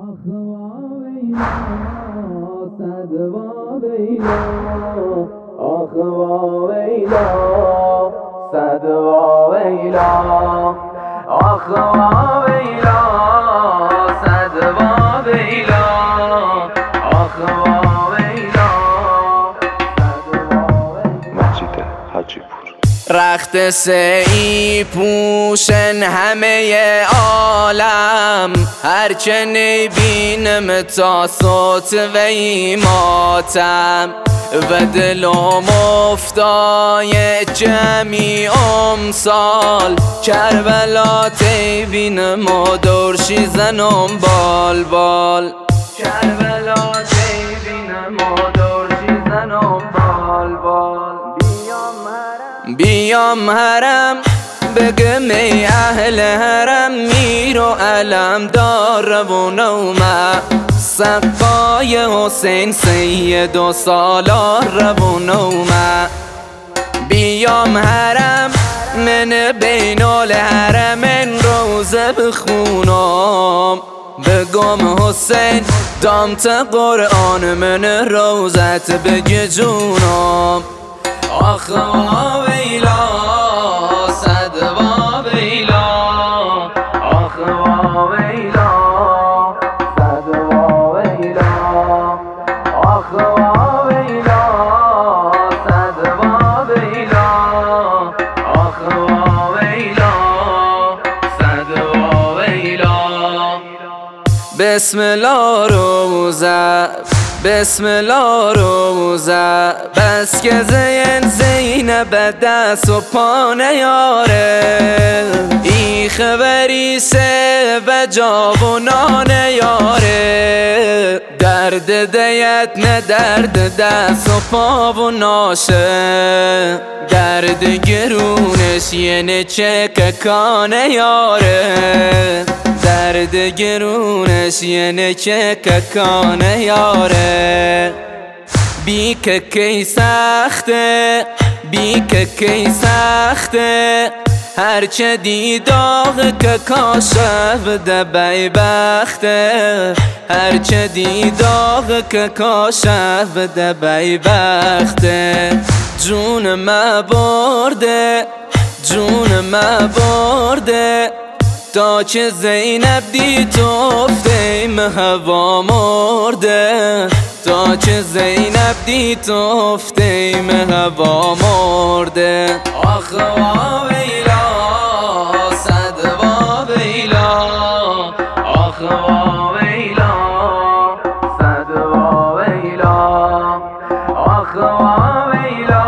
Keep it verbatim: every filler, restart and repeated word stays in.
آخ ویلا صد ویلا آخ ویلا صد ویلا آخ ویلا صد ویلا آخ ویلا مسجد حاجی پور رخت سعی پوشن همه عالم، هرچه نبینم تا صوت وی ماتم و دلم افتای جمعی امسال کربلا تیبینم و دورشی زنم بال بال کربلا تیبینم و دورشی زنم بال بال بیام حرم بگم ای اهل حرم میر و علم دار روون اومه سقای حسین سید و سالار روون اومه بیام حرم من بین الحرمین روزه بخونم بگم حسین دامت قرآن من روزت بگه جونم آخ ویلا صد ویلا آخ ویلا صد ویلا آخ ویلا صد ویلا آخ ویلا صد ویلا بسم الله روزه بسم الله روزه بس که زین زینب دست و پا نیاره ای خبری سه و جاونان یاره درد دیت نه درد دست و پا و ناشه درد گرونش یه چه ککان یاره درد گرونش یه چه ککان یاره بی که کی سخته بی که کی سخته هرچه دی داغ که کاشف ده بیبخته هرچه دی داغ که کاشف ده بیبخته جون ما برده جون ما برده تا چه زینب دی توفتیم هوا مرده تا چه زینب دی توفتیم هوا مرده آخ ویلا صد ویلا آخ ویلا صد ویلا آخ ویلا